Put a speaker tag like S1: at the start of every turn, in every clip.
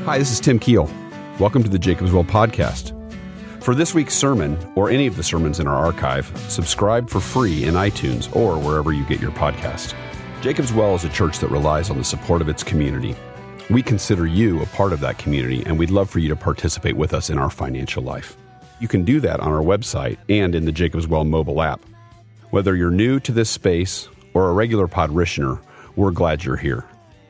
S1: Hi, this is Tim Keel. Welcome to the Jacob's Well podcast. For this week's sermon, or any of the sermons in our archive, subscribe for free in iTunes or wherever you get your podcast. Jacob's Well is a church that relies on the support of its community. We consider you a part of that community, and we'd love for you to participate with us in our financial life. You can do that on our website and in the Jacob's Well mobile app. Whether you're new to this space or a regular podritioner, we're glad you're here.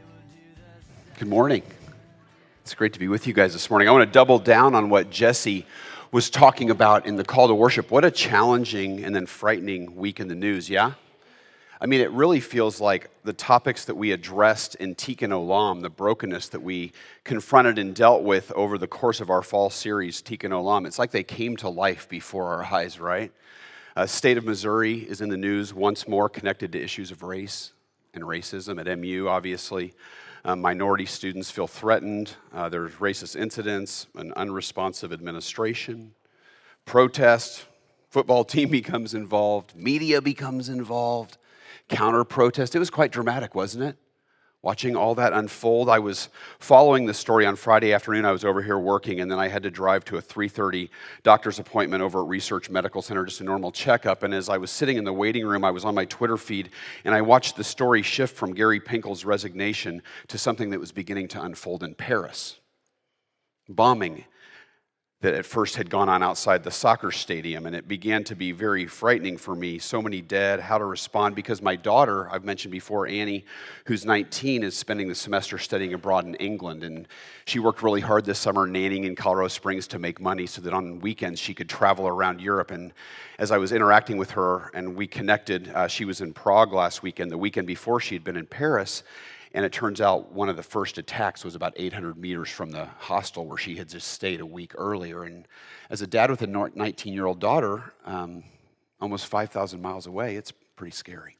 S1: Good morning. It's great to be with you guys this morning. I want to double down on what Jesse was talking about in the call to worship. What a challenging and then frightening week in the news, yeah? I mean, it really feels like the topics that we addressed in Tikkun Olam, the brokenness that we confronted and dealt with over the course of our fall series, Tikkun Olam, it's like they came to life before our eyes, right? State of Missouri is in the news once more, connected to issues of race and racism at MU, obviously. Minority students feel threatened. There's racist incidents, an unresponsive administration, protest, football team becomes involved, media becomes involved, counter-protest. It was quite dramatic, wasn't it? Watching all that unfold. I was following the story on Friday afternoon. I was over here working, and then I had to drive to a 3:30 doctor's appointment over at Research Medical Center, just a normal checkup. And as I was sitting in the waiting room, I was on my Twitter feed, and I watched the story shift from Gary Pinkel's resignation to something that was beginning to unfold in Paris. Bombing that at first had gone on outside the soccer stadium, and it began to be very frightening for me. So many dead, how to respond, because my daughter, I've mentioned before, Annie, who's 19, is spending the semester studying abroad in England, and she worked really hard this summer nannying in Colorado Springs to make money so that on weekends she could travel around Europe. And as I was interacting with her and we connected, she was in Prague last weekend. The weekend before, she had been in Paris. And it turns out one of the first attacks was about 800 meters from the hostel where she had just stayed a week earlier. And as a dad with a 19-year-old daughter, almost 5,000 miles away, it's pretty scary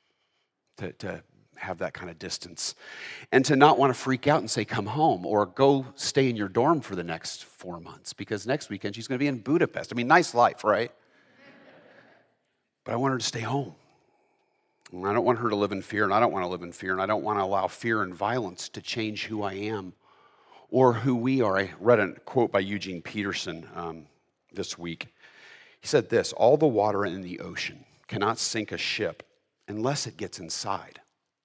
S1: to have that kind of distance. And to not want to freak out and say, come home, or go stay in your dorm for the next 4 months, because next weekend she's going to be in Budapest. I mean, nice life, right? But I want her to stay home. I don't want her to live in fear, and I don't want to live in fear, and I don't want to allow fear and violence to change who I am or who we are. I read a quote by Eugene Peterson this week. He said this: all the water in the ocean cannot sink a ship unless it gets inside.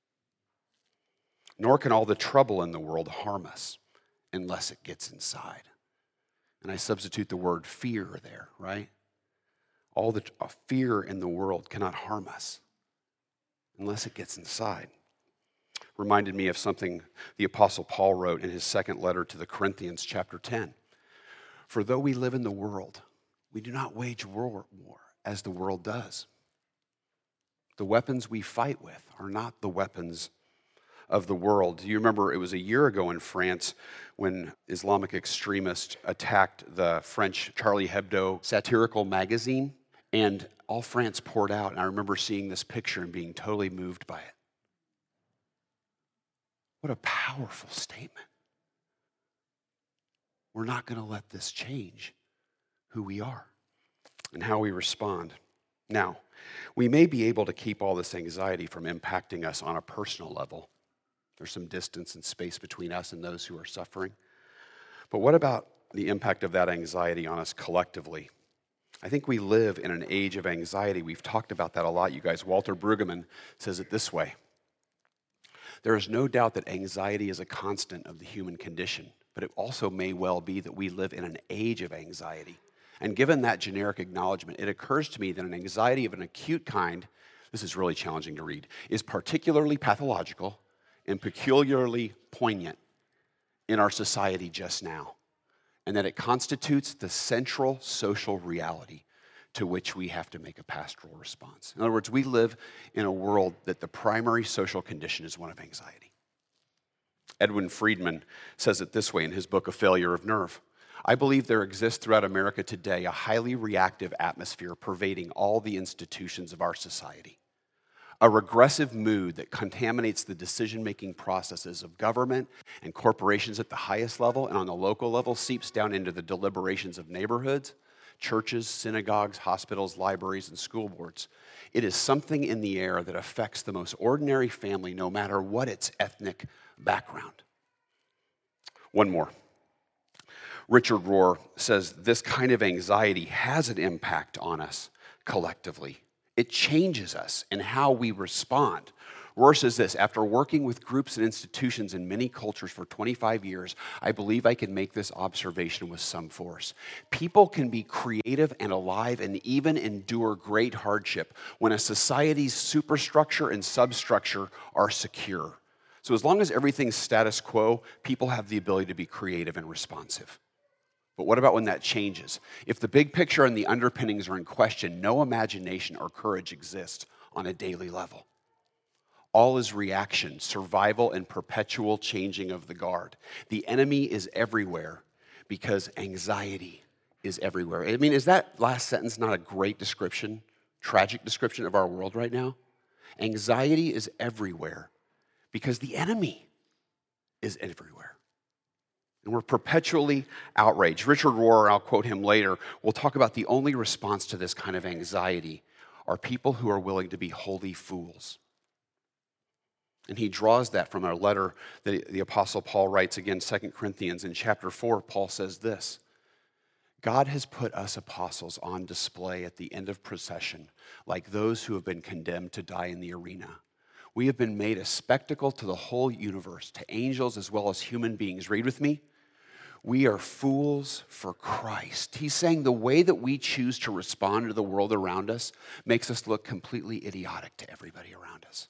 S1: Nor can all the trouble in the world harm us unless it gets inside. And I substitute the word fear there, right? All the fear in the world cannot harm us unless it gets inside. Reminded me of something the Apostle Paul wrote in his second letter to the Corinthians, chapter 10. For though we live in the world, we do not wage war as the world does. The weapons we fight with are not the weapons of the world. Do you remember it was a year ago in France when Islamic extremists attacked the French Charlie Hebdo satirical magazine? And all France poured out, and I remember seeing this picture and being totally moved by it. What a powerful statement. We're not going to let this change who we are and how we respond. Now, we may be able to keep all this anxiety from impacting us on a personal level. There's some distance and space between us and those who are suffering. But what about the impact of that anxiety on us collectively? I think we live in an age of anxiety. We've talked about that a lot, you guys. Walter Brueggemann says it this way: there is no doubt that anxiety is a constant of the human condition, but it also may well be that we live in an age of anxiety. And given that generic acknowledgement, it occurs to me that an anxiety of an acute kind, this is really challenging to read, is particularly pathological and peculiarly poignant in our society just now, and that it constitutes the central social reality to which we have to make a pastoral response. In other words, we live in a world that the primary social condition is one of anxiety. Edwin Friedman says it this way in his book, A Failure of Nerve. I believe there exists throughout America today a highly reactive atmosphere pervading all the institutions of our society. A regressive mood that contaminates the decision-making processes of government and corporations at the highest level, and on the local level seeps down into the deliberations of neighborhoods, churches, synagogues, hospitals, libraries, and school boards. It is something in the air that affects the most ordinary family, no matter what its ethnic background. One more. Richard Rohr says this kind of anxiety has an impact on us collectively. It changes us in how we respond. Rohr says this: after working with groups and institutions in many cultures for 25 years, I believe I can make this observation with some force. People can be creative and alive and even endure great hardship when a society's superstructure and substructure are secure. So as long as everything's status quo, people have the ability to be creative and responsive. But what about when that changes? If the big picture and the underpinnings are in question, no imagination or courage exists on a daily level. All is reaction, survival, and perpetual changing of the guard. The enemy is everywhere because anxiety is everywhere. I mean, is that last sentence not a great description, tragic description of our world right now? Anxiety is everywhere because the enemy is everywhere. And we're perpetually outraged. Richard Rohr, I'll quote him later, will talk about the only response to this kind of anxiety are people who are willing to be holy fools. And he draws that from a letter that the Apostle Paul writes, again, 2 Corinthians. In chapter 4, Paul says this: God has put us apostles on display at the end of procession, like those who have been condemned to die in the arena. We have been made a spectacle to the whole universe, to angels as well as human beings. Read with me. We are fools for Christ. He's saying the way that we choose to respond to the world around us makes us look completely idiotic to everybody around us.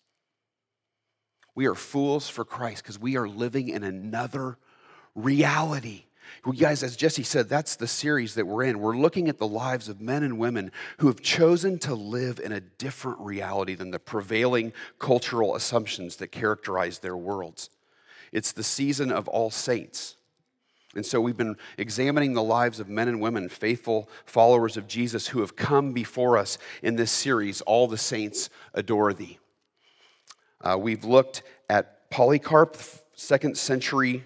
S1: We are fools for Christ because we are living in another reality. You guys, as Jesse said, that's the series that we're in. We're looking at the lives of men and women who have chosen to live in a different reality than the prevailing cultural assumptions that characterize their worlds. It's the season of All Saints. And so we've been examining the lives of men and women, faithful followers of Jesus who have come before us in this series, All the Saints Adore Thee. We've looked at Polycarp, 2nd century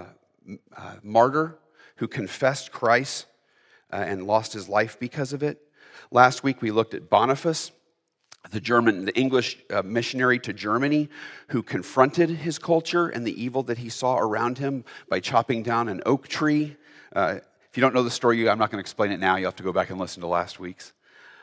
S1: martyr who confessed Christ and lost his life because of it. Last week we looked at Boniface, the English missionary to Germany who confronted his culture and the evil that he saw around him by chopping down an oak tree. If you don't know the story, I'm not going to explain it now. You'll have to go back and listen to last week's.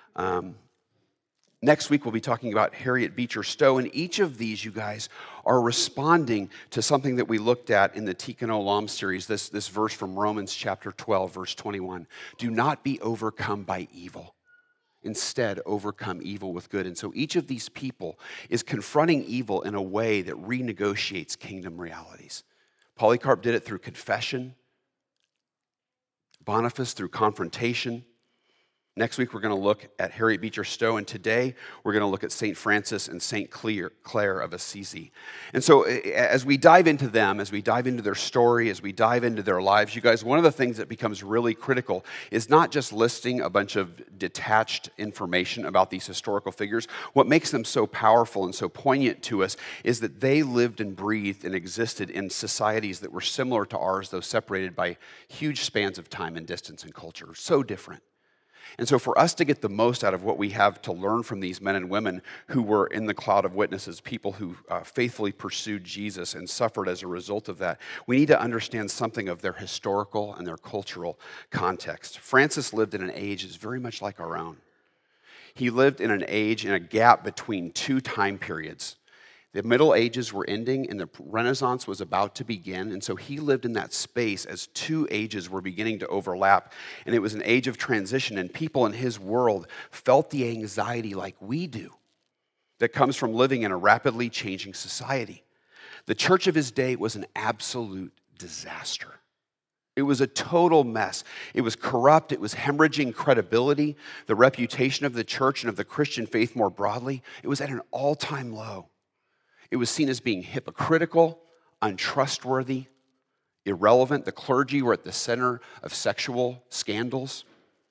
S1: Next week, we'll be talking about Harriet Beecher Stowe, and each of these, you guys, are responding to something that we looked at in the Tikkun Olam series, this verse from Romans chapter 12, verse 21. Do not be overcome by evil. Instead, overcome evil with good. And so each of these people is confronting evil in a way that renegotiates kingdom realities. Polycarp did it through confession. Boniface through confrontation. Next week, we're going to look at Harriet Beecher Stowe, and today we're going to look at St. Francis and St. Clare of Assisi. And so as we dive into them, as we dive into their story, as we dive into their lives, you guys, one of the things that becomes really critical is not just listing a bunch of detached information about these historical figures. What makes them so powerful and so poignant to us is that they lived and breathed and existed in societies that were similar to ours, though separated by huge spans of time and distance and culture. So different. And so for us to get the most out of what we have to learn from these men and women who were in the cloud of witnesses, people who faithfully pursued Jesus and suffered as a result of that, we need to understand something of their historical and their cultural context. Francis lived in an age that's very much like our own. He lived in an age, in a gap between two time periods. The Middle Ages were ending and the Renaissance was about to begin, and so he lived in that space as two ages were beginning to overlap, and it was an age of transition, and people in his world felt the anxiety like we do that comes from living in a rapidly changing society. The church of his day was an absolute disaster. It was a total mess. It was corrupt. It was hemorrhaging credibility, the reputation of the church and of the Christian faith more broadly. It was at an all-time low. It was seen as being hypocritical, untrustworthy, irrelevant. The clergy were at the center of sexual scandals.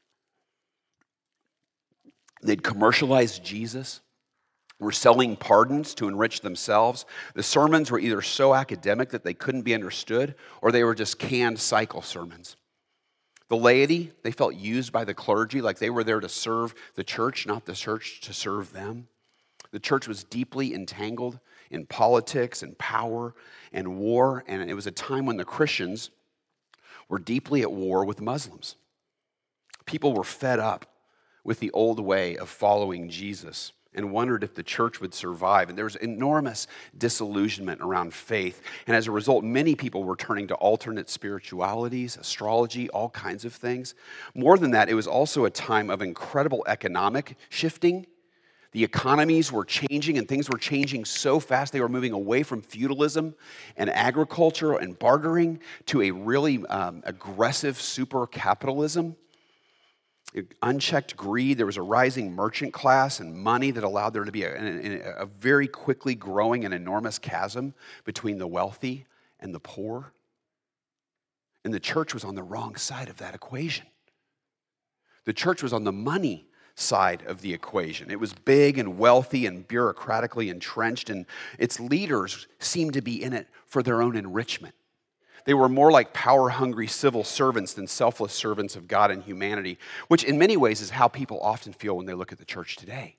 S1: They'd commercialized Jesus, were selling pardons to enrich themselves. The sermons were either so academic that they couldn't be understood, or they were just canned cycle sermons. The laity, they felt used by the clergy, like they were there to serve the church, not the church to serve them. The church was deeply entangled in politics and power and war. And it was a time when the Christians were deeply at war with Muslims. People were fed up with the old way of following Jesus and wondered if the church would survive. And there was enormous disillusionment around faith. And as a result, many people were turning to alternate spiritualities, astrology, all kinds of things. More than that, it was also a time of incredible economic shifting. The economies were changing, and things were changing so fast. They were moving away from feudalism and agriculture and bartering to a really aggressive super capitalism. Unchecked greed. There was a rising merchant class and money that allowed there to be a very quickly growing and enormous chasm between the wealthy and the poor. And the church was on the wrong side of that equation. The church was on the money side of the equation. It was big and wealthy and bureaucratically entrenched, and its leaders seemed to be in it for their own enrichment. They were more like power-hungry civil servants than selfless servants of God and humanity, which in many ways is how people often feel when they look at the church today.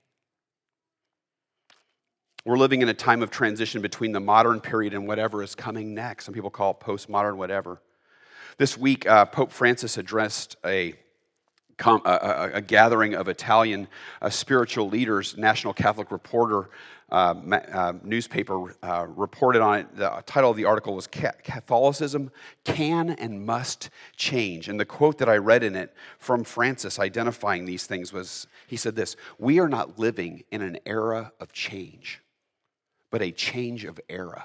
S1: We're living in a time of transition between the modern period and whatever is coming next. Some people call it postmodern, whatever. This week, Pope Francis addressed a gathering of Italian spiritual leaders. National Catholic Reporter newspaper reported on it. The title of the article was Catholicism Can and Must Change. And the quote that I read in it from Francis identifying these things was, he said this: "We are not living in an era of change, but a change of era."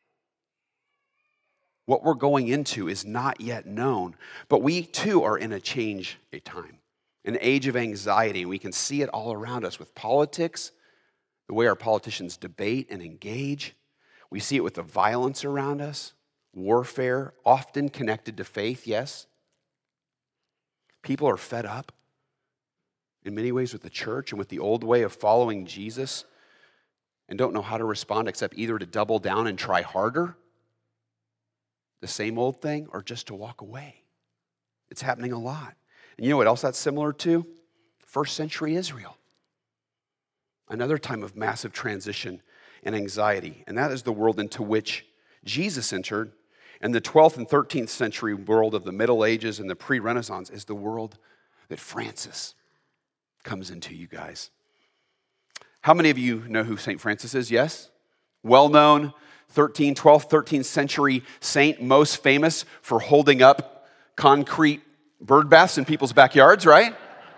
S1: What we're going into is not yet known, but we too are in a change time, an age of anxiety. We can see it all around us with politics, the way our politicians debate and engage. We see it with the violence around us, warfare, often connected to faith, yes. People are fed up in many ways with the church and with the old way of following Jesus and don't know how to respond except either to double down and try harder, the same old thing, or just to walk away. It's happening a lot. And you know what else that's similar to? First century Israel. Another time of massive transition and anxiety. And that is the world into which Jesus entered. And the 12th and 13th century world of the Middle Ages and the pre-Renaissance is the world that Francis comes into, you guys. How many of you know who St. Francis is? Yes? Well-known 12th, 13th century saint, most famous for holding up concrete bird baths in people's backyards, right?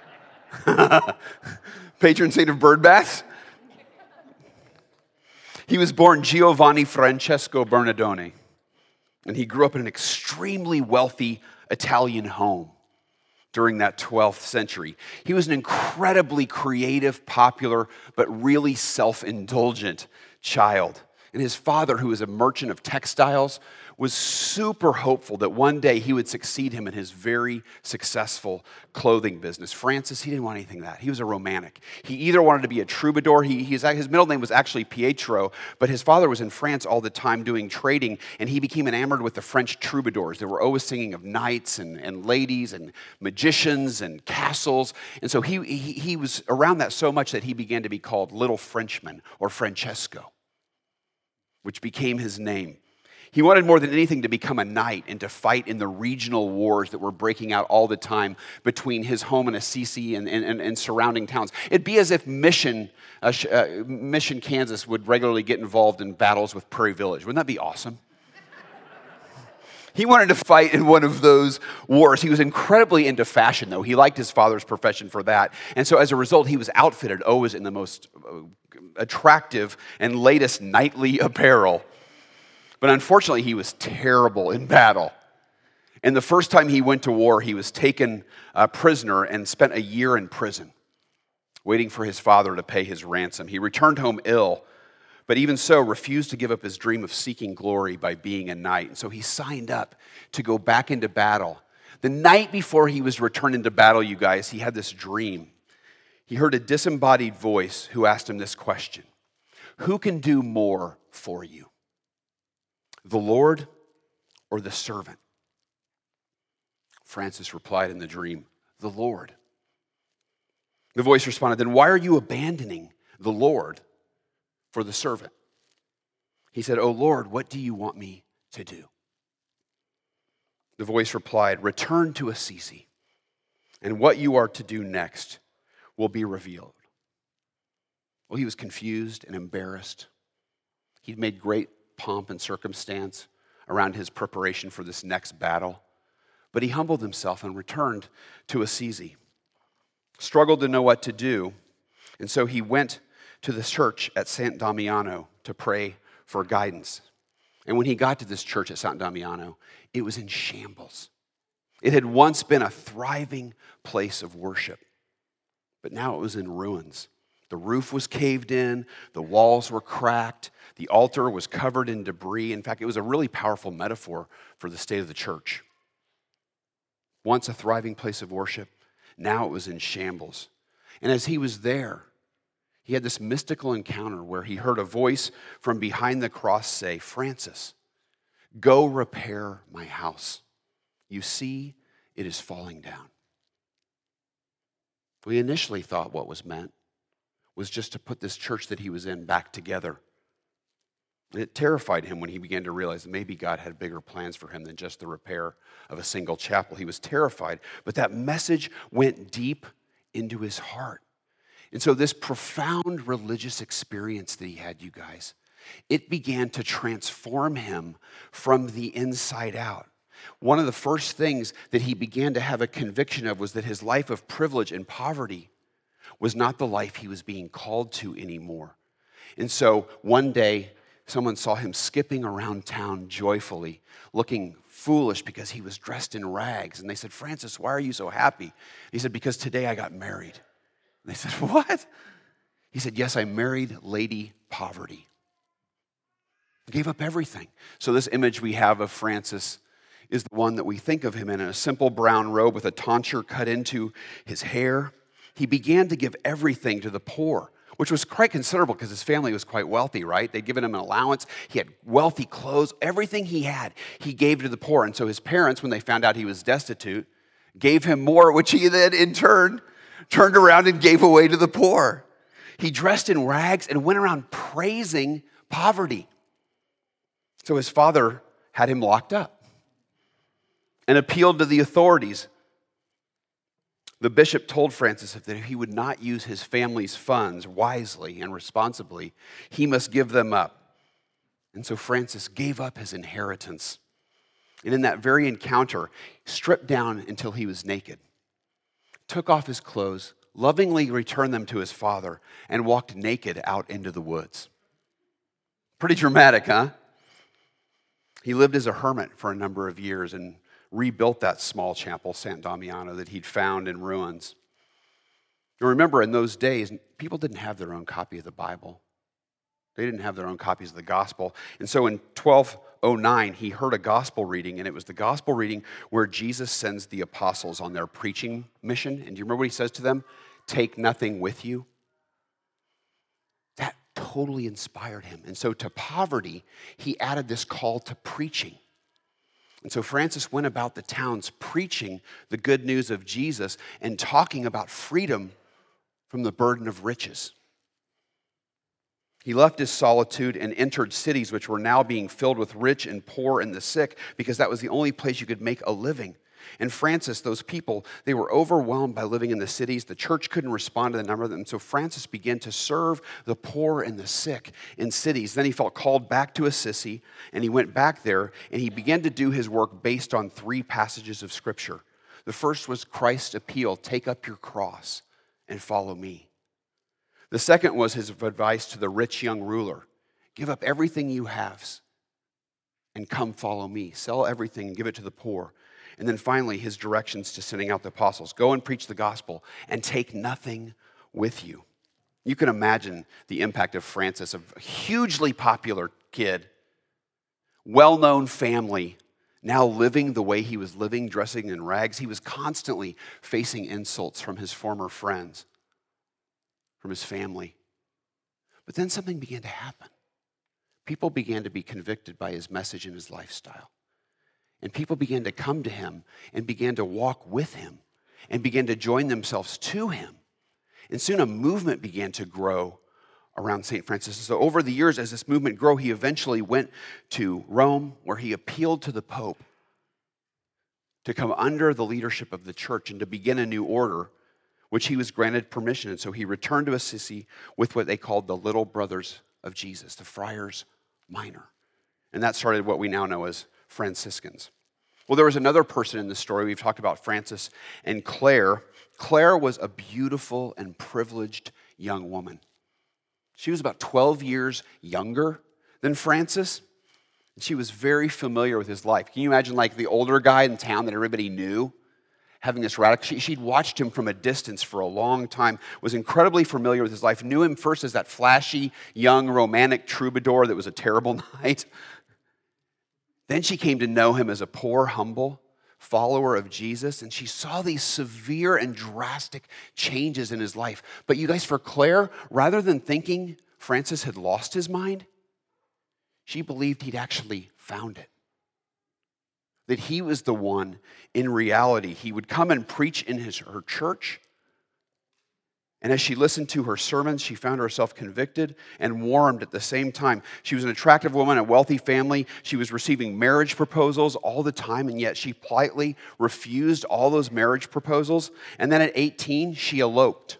S1: Patron saint of bird baths. He was born Giovanni Francesco Bernardone, and he grew up in an extremely wealthy Italian home during that 12th century. He was an incredibly creative, popular, but really self-indulgent child. And his father, who was a merchant of textiles, was super hopeful that one day he would succeed him in his very successful clothing business. Francis, he didn't want anything of that. He was a romantic. He either wanted to be a troubadour. His middle name was actually Pietro, but his father was in France all the time doing trading, and he became enamored with the French troubadours. They were always singing of knights and ladies and magicians and castles. And so he was around that so much that he began to be called Little Frenchman or Francesco, which became his name. He wanted more than anything to become a knight and to fight in the regional wars that were breaking out all the time between his home in Assisi and surrounding towns. It'd be as if Mission, Kansas would regularly get involved in battles with Prairie Village. Wouldn't that be awesome? He wanted to fight in one of those wars. He was incredibly into fashion, though. He liked his father's profession for that. And so as a result, he was outfitted always in the most attractive and latest knightly apparel. But unfortunately, he was terrible in battle. And the first time he went to war, he was taken prisoner and spent a year in prison, waiting for his father to pay his ransom. He returned home ill, but even so, refused to give up his dream of seeking glory by being a knight. And so he signed up to go back into battle. The night before he was returned into battle, you guys, he had this dream. He heard a disembodied voice who asked him this question: who can do more for you, the Lord or the servant? Francis replied in the dream, the Lord. The voice responded, then why are you abandoning the Lord for the servant? He said, "O Lord, what do you want me to do?" The voice replied, "Return to Assisi, and what you are to do next will be revealed." Well, he was confused and embarrassed. He'd made great pomp and circumstance around his preparation for this next battle, but he humbled himself and returned to Assisi. Struggled to know what to do, and so he went to the church at San Damiano to pray for guidance. And when he got to this church at San Damiano, it was in shambles. It had once been a thriving place of worship, but now it was in ruins. The roof was caved in, the walls were cracked, the altar was covered in debris. In fact, it was a really powerful metaphor for the state of the church. Once a thriving place of worship, now it was in shambles. And as he was there, he had this mystical encounter where he heard a voice from behind the cross say, "Francis, go repair my house. You see, it is falling down." We initially thought what was meant was just to put this church that he was in back together. And it terrified him when he began to realize that maybe God had bigger plans for him than just the repair of a single chapel. He was terrified, but that message went deep into his heart. And so this profound religious experience that he had, you guys, it began to transform him from the inside out. One of the first things that he began to have a conviction of was that his life of privilege and poverty was not the life he was being called to anymore. And so one day, someone saw him skipping around town joyfully, looking foolish because he was dressed in rags. And they said, "Francis, why are you so happy?" He said, "Because today I got married." And they said, "What?" He said, "Yes, I married Lady Poverty." He gave up everything. So this image we have of Francis is the one that we think of him in a simple brown robe with a tonsure cut into his hair. He began to give everything to the poor, which was quite considerable because his family was quite wealthy, right? They'd given him an allowance. He had wealthy clothes. Everything he had, he gave to the poor. And so his parents, when they found out he was destitute, gave him more, which he then in turn turned around and gave away to the poor. He dressed in rags and went around praising poverty. So his father had him locked up and appealed to the authorities. The bishop told Francis that if he would not use his family's funds wisely and responsibly, he must give them up. And so Francis gave up his inheritance. And in that very encounter, stripped down until he was naked, took off his clothes, lovingly returned them to his father, and walked naked out into the woods. Pretty dramatic, huh? He lived as a hermit for a number of years and rebuilt that small chapel, San Damiano, that he'd found in ruins. And remember, in those days, people didn't have their own copy of the Bible. They didn't have their own copies of the gospel. And so in 1209, he heard a gospel reading, and it was the gospel reading where Jesus sends the apostles on their preaching mission. And do you remember what he says to them? "Take nothing with you." That totally inspired him. And so to poverty, he added this call to preaching. And so Francis went about the towns preaching the good news of Jesus and talking about freedom from the burden of riches. He left his solitude and entered cities which were now being filled with rich and poor and the sick, because that was the only place you could make a living. And Francis, those people, they were overwhelmed by living in the cities. The church couldn't respond to the number of them. So Francis began to serve the poor and the sick in cities. Then he felt called back to Assisi, and he went back there, and he began to do his work based on 3 passages of Scripture. The first was Christ's appeal, "Take up your cross and follow me." The second was his advice to the rich young ruler, "Give up everything you have and come follow me. Sell everything and give it to the poor." And then finally, his directions to sending out the apostles, "Go and preach the gospel and take nothing with you." You can imagine the impact of Francis, a hugely popular kid, well-known family, now living the way he was living, dressing in rags. He was constantly facing insults from his former friends, from his family. But then something began to happen. People began to be convicted by his message and his lifestyle. And people began to come to him and began to walk with him and began to join themselves to him. And soon a movement began to grow around St. Francis. So over the years, as this movement grew, he eventually went to Rome, where he appealed to the Pope to come under the leadership of the church and to begin a new order, which he was granted permission. And so he returned to Assisi with what they called the Little Brothers of Jesus, the Friars Minor. And that started what we now know as Franciscans. Well, there was another person in the story. We've talked about Francis and Clare. Clare was a beautiful and privileged young woman. She was about 12 years younger than Francis. She was very familiar with his life. Can you imagine like the older guy in town that everybody knew having this radical? She'd watched him from a distance for a long time, was incredibly familiar with his life, knew him first as that flashy, young, romantic troubadour that was a terrible knight. Then she came to know him as a poor, humble follower of Jesus, and she saw these severe and drastic changes in his life. But you guys, for Clare, rather than thinking Francis had lost his mind, she believed he'd actually found it. That he was the one in reality. He would come and preach in her church. And as she listened to her sermons, she found herself convicted and warmed at the same time. She was an attractive woman, a wealthy family. She was receiving marriage proposals all the time, and yet she politely refused all those marriage proposals. And then at 18, she eloped.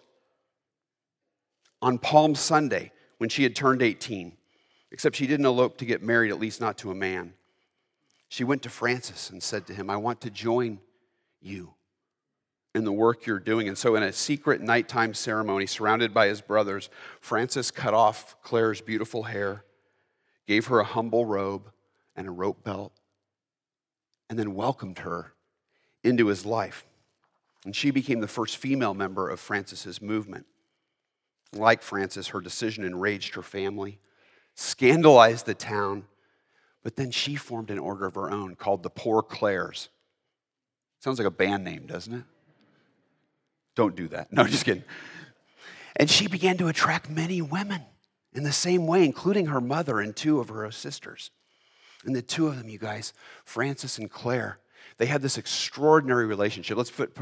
S1: On Palm Sunday, when she had turned 18. Except she didn't elope to get married, at least not to a man. She went to Francis and said to him, I want to join you in the work you're doing. And so in a secret nighttime ceremony, surrounded by his brothers, Francis cut off Clare's beautiful hair, gave her a humble robe and a rope belt, and then welcomed her into his life. And she became the first female member of Francis's movement. Like Francis, her decision enraged her family, scandalized the town, but then she formed an order of her own called the Poor Clares. Sounds like a band name, doesn't it? Don't do that. No, just kidding. And she began to attract many women in the same way, including her mother and two of her sisters. And the two of them, you guys, Francis and Clare, they had this extraordinary relationship. Let's put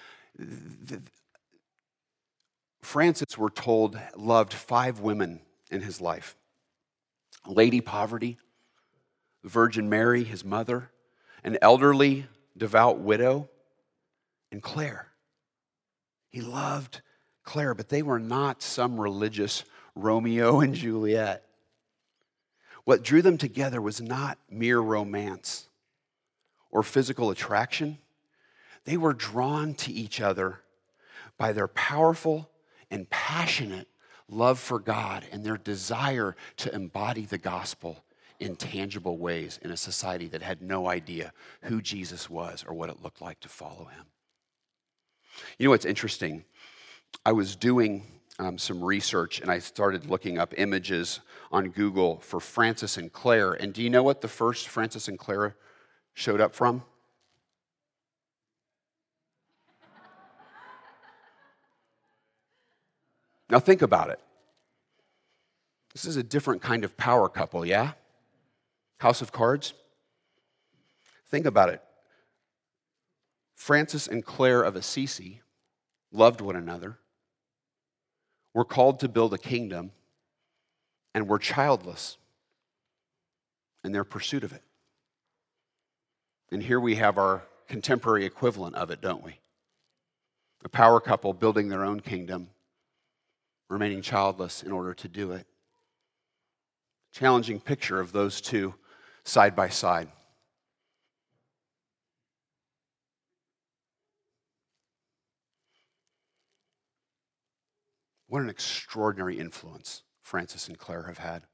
S1: Francis, we're told, loved 5 women in his life. Lady Poverty, Virgin Mary, his mother, an elderly, devout widow, and Clare. He loved Clare, but they were not some religious Romeo and Juliet. What drew them together was not mere romance or physical attraction. They were drawn to each other by their powerful and passionate love for God and their desire to embody the gospel in tangible ways in a society that had no idea who Jesus was or what it looked like to follow him. You know what's interesting? I was doing some research and I started looking up images on Google for Francis and Clare. And do you know what the first Francis and Clare showed up from? Now think about it. This is a different kind of power couple, yeah? House of Cards? Think about it. Francis and Clare of Assisi loved one another, were called to build a kingdom, and were childless in their pursuit of it. And here we have our contemporary equivalent of it, don't we? A power couple building their own kingdom, remaining childless in order to do it. Challenging picture of those two side by side. What an extraordinary influence Francis and Clare have had.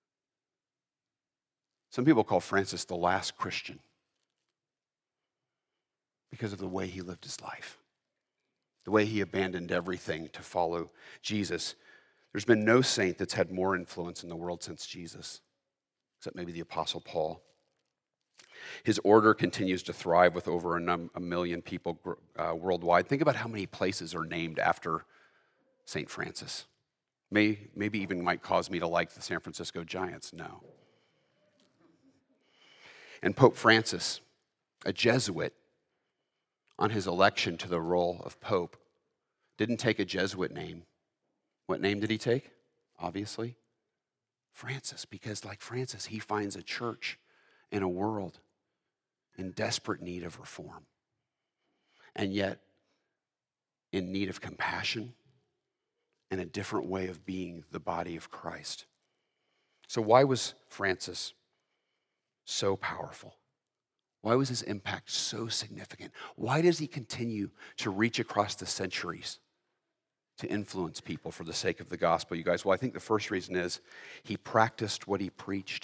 S1: Some people call Francis the last Christian because of the way he lived his life, the way he abandoned everything to follow Jesus. There's been no saint that's had more influence in the world since Jesus, except maybe the Apostle Paul. His order continues to thrive with over a million people worldwide. Think about how many places are named after St. Francis. Maybe even might cause me to like the San Francisco Giants. No. And Pope Francis, a Jesuit, on his election to the role of Pope, didn't take a Jesuit name. What name did he take? obviously? Francis, because like Francis, he finds a church in a world in desperate need of reform, and yet in need of compassion and a different way of being the body of Christ. So why was Francis so powerful? Why was his impact so significant? Why does he continue to reach across the centuries to influence people for the sake of the gospel, you guys? Well, I think the first reason is he practiced what he preached.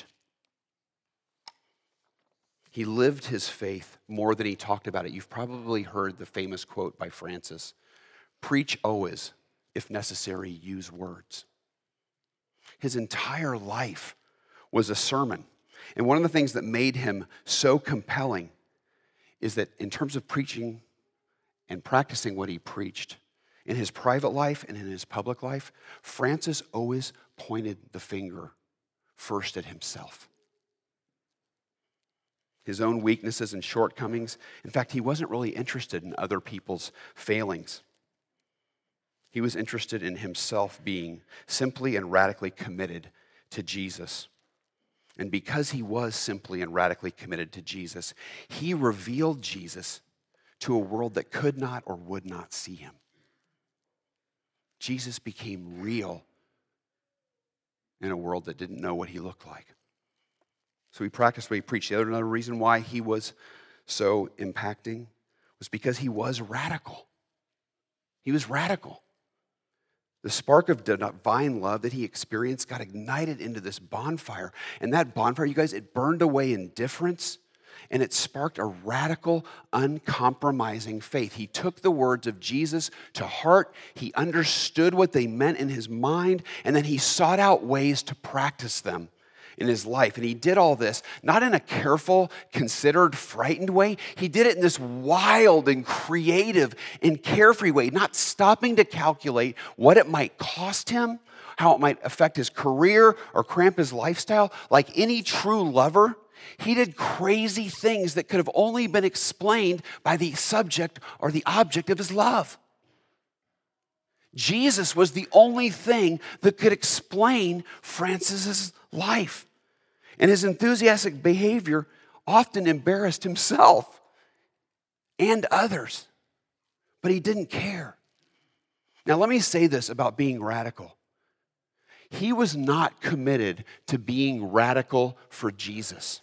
S1: He lived his faith more than he talked about it. You've probably heard the famous quote by Francis, "Preach always, if necessary, use words." His entire life was a sermon. And one of the things that made him so compelling is that in terms of preaching and practicing what he preached, in his private life and in his public life, Francis always pointed the finger first at himself. His own weaknesses and shortcomings. In fact, he wasn't really interested in other people's failings. He was interested in himself being simply and radically committed to Jesus. And because he was simply and radically committed to Jesus, he revealed Jesus to a world that could not or would not see him. Jesus became real in a world that didn't know what he looked like. So he practiced what he preached. Another reason why he was so impacting was because he was radical. He was radical. The spark of divine love that he experienced got ignited into this bonfire. And that bonfire, you guys, it burned away indifference, and it sparked a radical, uncompromising faith. He took the words of Jesus to heart. He understood what they meant in his mind, and then he sought out ways to practice them in his life. And he did all this, not in a careful, considered, frightened way. He did it in this wild and creative and carefree way, not stopping to calculate what it might cost him, how it might affect his career or cramp his lifestyle. Like any true lover, he did crazy things that could have only been explained by the subject or the object of his love. Jesus was the only thing that could explain Francis's life. And his enthusiastic behavior often embarrassed himself and others. But he didn't care. Now, let me say this about being radical. He was not committed to being radical for Jesus.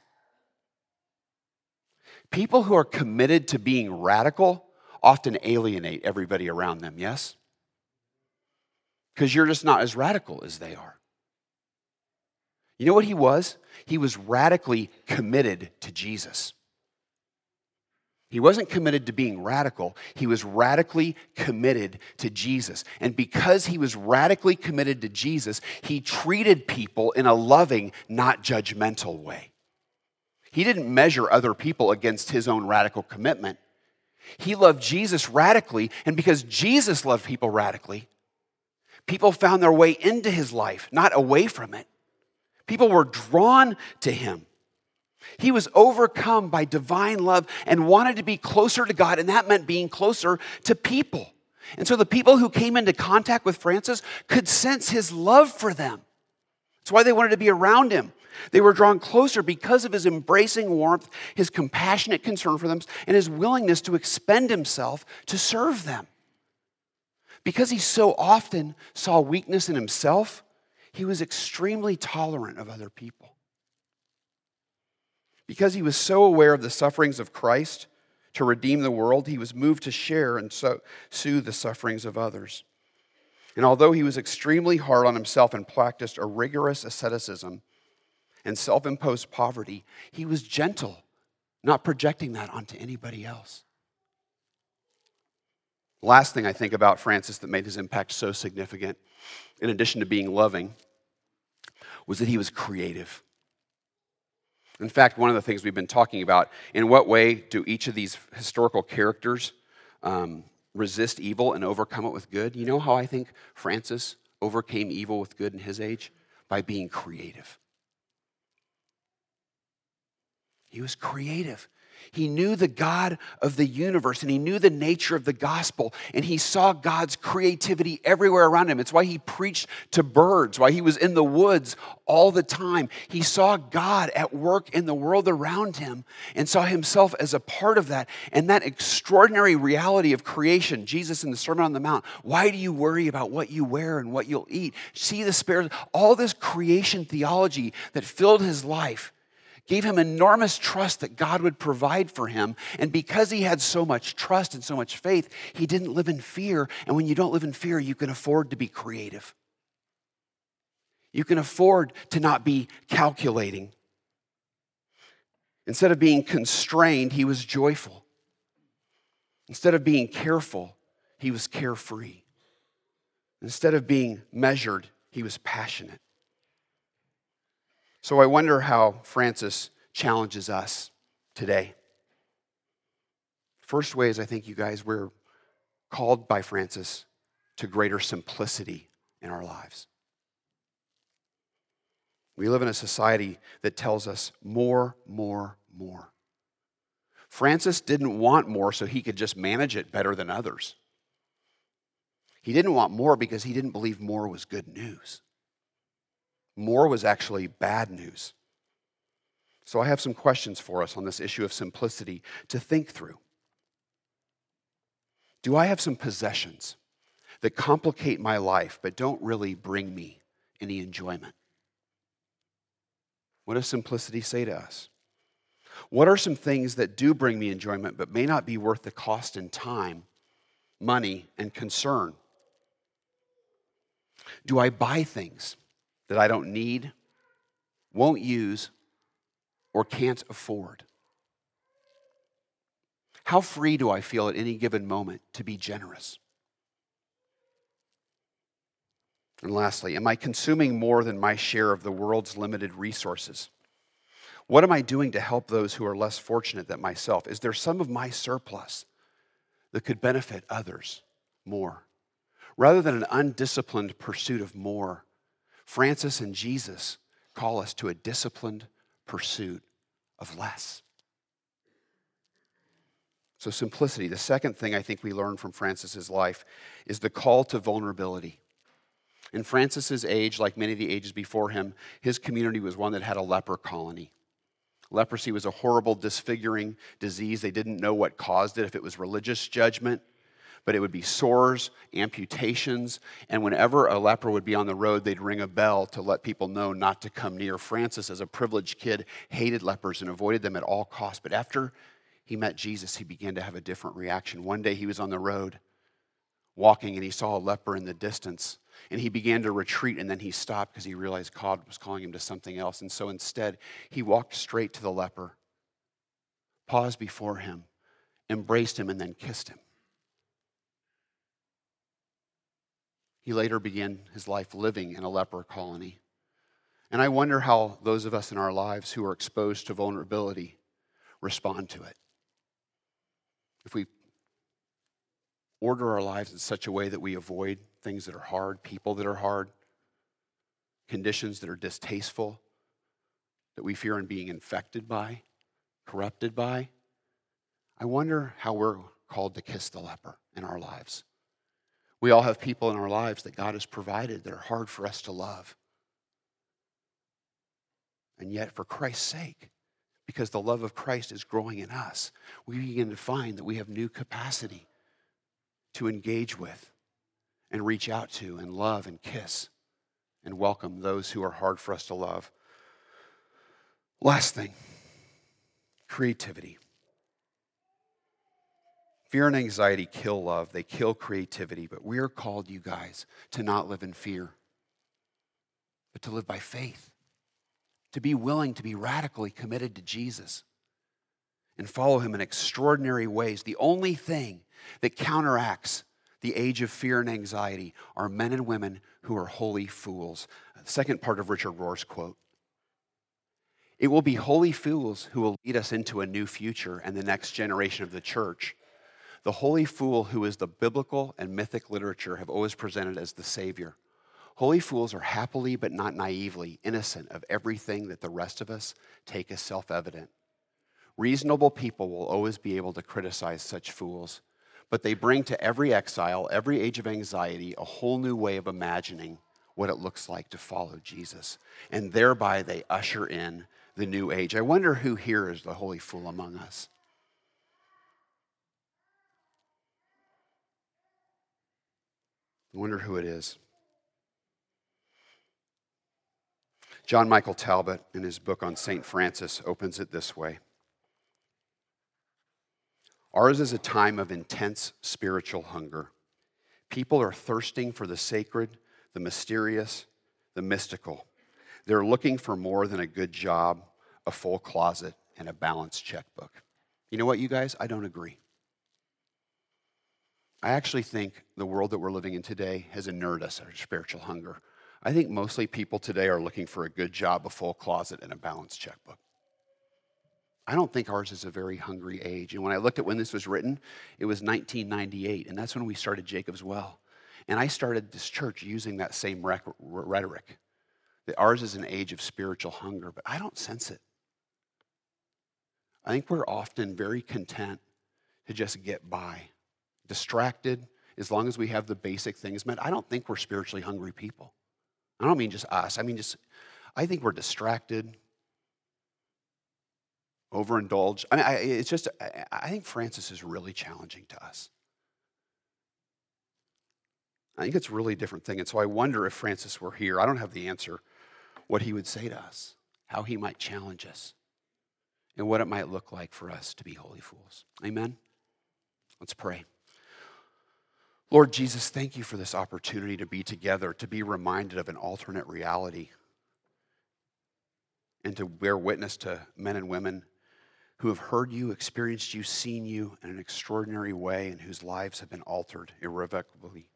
S1: People who are committed to being radical often alienate everybody around them, yes? Because you're just not as radical as they are. You know what he was? He was radically committed to Jesus. He wasn't committed to being radical. He was radically committed to Jesus. And because he was radically committed to Jesus, he treated people in a loving, not judgmental way. He didn't measure other people against his own radical commitment. He loved Jesus radically, and because Jesus loved people radically, people found their way into his life, not away from it. People were drawn to him. He was overcome by divine love and wanted to be closer to God, and that meant being closer to people. And so the people who came into contact with Francis could sense his love for them. That's why they wanted to be around him. They were drawn closer because of his embracing warmth, his compassionate concern for them, and his willingness to expend himself to serve them. Because he so often saw weakness in himself, he was extremely tolerant of other people. Because he was so aware of the sufferings of Christ to redeem the world, he was moved to share and soothe the sufferings of others. And although he was extremely hard on himself and practiced a rigorous asceticism and self-imposed poverty, he was gentle, not projecting that onto anybody else. Last thing I think about Francis that made his impact so significant, in addition to being loving, was that he was creative. In fact, one of the things we've been talking about, in what way do each of these historical characters resist evil and overcome it with good? You know how I think Francis overcame evil with good in his age? By being creative. He was creative. He knew the God of the universe, and he knew the nature of the gospel, and he saw God's creativity everywhere around him. It's why he preached to birds, why he was in the woods all the time. He saw God at work in the world around him and saw himself as a part of that. And that extraordinary reality of creation, Jesus in the Sermon on the Mount, why do you worry about what you wear and what you'll eat? See the sparrows, all this creation theology that filled his life gave him enormous trust that God would provide for him. And because he had so much trust and so much faith, he didn't live in fear. And when you don't live in fear, you can afford to be creative. You can afford to not be calculating. Instead of being constrained, he was joyful. Instead of being careful, he was carefree. Instead of being measured, he was passionate. So I wonder how Francis challenges us today. First way is, I think, you guys, we're called by Francis to greater simplicity in our lives. We live in a society that tells us more, more, more. Francis didn't want more so he could just manage it better than others. He didn't want more because he didn't believe more was good news. More was actually bad news. So I have some questions for us on this issue of simplicity to think through. Do I have some possessions that complicate my life but don't really bring me any enjoyment? What does simplicity say to us? What are some things that do bring me enjoyment but may not be worth the cost in time, money, and concern? Do I buy things that I don't need, won't use, or can't afford? How free do I feel at any given moment to be generous? And lastly, am I consuming more than my share of the world's limited resources? What am I doing to help those who are less fortunate than myself? Is there some of my surplus that could benefit others more? Rather than an undisciplined pursuit of more, Francis and Jesus call us to a disciplined pursuit of less. So simplicity. The second thing I think we learn from Francis's life is the call to vulnerability. In Francis's age, like many of the ages before him, his community was one that had a leper colony. Leprosy was a horrible, disfiguring disease. They didn't know what caused it, if it was religious judgment, but it would be sores, amputations, and whenever a leper would be on the road, they'd ring a bell to let people know not to come near. Francis, as a privileged kid, hated lepers and avoided them at all costs. But after he met Jesus, he began to have a different reaction. One day he was on the road walking and he saw a leper in the distance, and he began to retreat, and then he stopped because he realized God was calling him to something else. And so instead, he walked straight to the leper, paused before him, embraced him, and then kissed him. He later began his life living in a leper colony. And I wonder how those of us in our lives who are exposed to vulnerability respond to it. If we order our lives in such a way that we avoid things that are hard, people that are hard, conditions that are distasteful, that we fear in being infected by, corrupted by, I wonder how we're called to kiss the leper in our lives. We all have people in our lives that God has provided that are hard for us to love. And yet, for Christ's sake, because the love of Christ is growing in us, we begin to find that we have new capacity to engage with and reach out to and love and kiss and welcome those who are hard for us to love. Last thing, creativity. Fear and anxiety kill love. They kill creativity. But we are called, you guys, to not live in fear, but to live by faith, to be willing to be radically committed to Jesus and follow him in extraordinary ways. The only thing that counteracts the age of fear and anxiety are men and women who are holy fools. The second part of Richard Rohr's quote. It will be holy fools who will lead us into a new future and the next generation of the church. The holy fool who is the biblical and mythic literature have always presented as the Savior. Holy fools are happily but not naively innocent of everything that the rest of us take as self-evident. Reasonable people will always be able to criticize such fools, but they bring to every exile, every age of anxiety, a whole new way of imagining what it looks like to follow Jesus. And thereby they usher in the new age. I wonder who here is the holy fool among us. I wonder who it is. John Michael Talbot, in his book on St. Francis, opens it this way. Ours is a time of intense spiritual hunger. People are thirsting for the sacred, the mysterious, the mystical. They're looking for more than a good job, a full closet, and a balanced checkbook. You know what, you guys? I don't agree. I actually think the world that we're living in today has inured us our spiritual hunger. I think mostly people today are looking for a good job, a full closet, and a balanced checkbook. I don't think ours is a very hungry age. And when I looked at when this was written, it was 1998, and that's when we started Jacob's Well. And I started this church using that same rhetoric, that ours is an age of spiritual hunger, but I don't sense it. I think we're often very content to just get by, distracted, as long as we have the basic things met. I don't think we're spiritually hungry people. I don't mean just us. I think we're distracted, overindulged. I think Francis is really challenging to us. I think it's a really different thing. And so I wonder if Francis were here, I don't have the answer, what he would say to us, how he might challenge us, and what it might look like for us to be holy fools. Amen? Let's pray. Lord Jesus, thank you for this opportunity to be together, to be reminded of an alternate reality, and to bear witness to men and women who have heard you, experienced you, seen you in an extraordinary way, and whose lives have been altered irrevocably,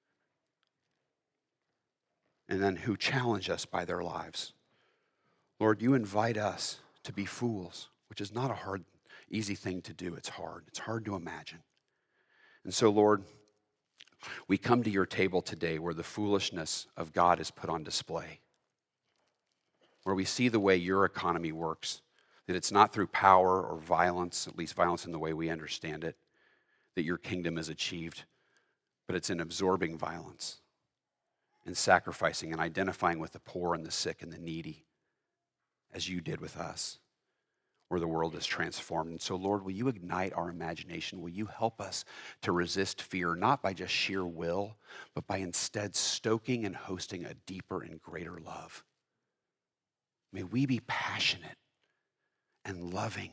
S1: and then who challenge us by their lives. Lord, you invite us to be fools, which is not a hard, easy thing to do. It's hard. It's hard to imagine. And so, Lord, we come to your table today where the foolishness of God is put on display, where we see the way your economy works, that it's not through power or violence, at least violence in the way we understand it, that your kingdom is achieved, but it's in absorbing violence and sacrificing and identifying with the poor and the sick and the needy, as you did with us, where the world is transformed. And so, Lord, will you ignite our imagination? Will you help us to resist fear, not by just sheer will, but by instead stoking and hosting a deeper and greater love? May we be passionate and loving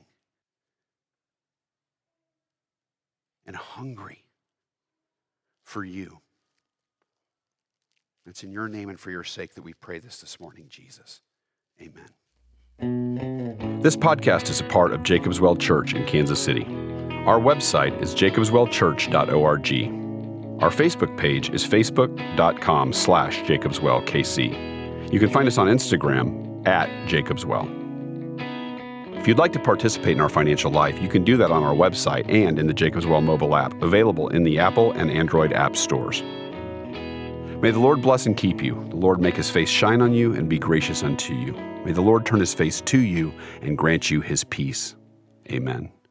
S1: and hungry for you. It's in your name and for your sake that we pray this morning, Jesus. Amen. This podcast is a part of Jacob's Well Church in Kansas City. Our website is jacobswellchurch.org. Our Facebook page is facebook.com/jacobswellkc. You can find us on Instagram @jacobswell. If you'd like to participate in our financial life, you can do that on our website and in the Jacob's Well mobile app, available in the Apple and Android app stores. May the Lord bless and keep you. The Lord make his face shine on you and be gracious unto you. May the Lord turn his face to you and grant you his peace. Amen.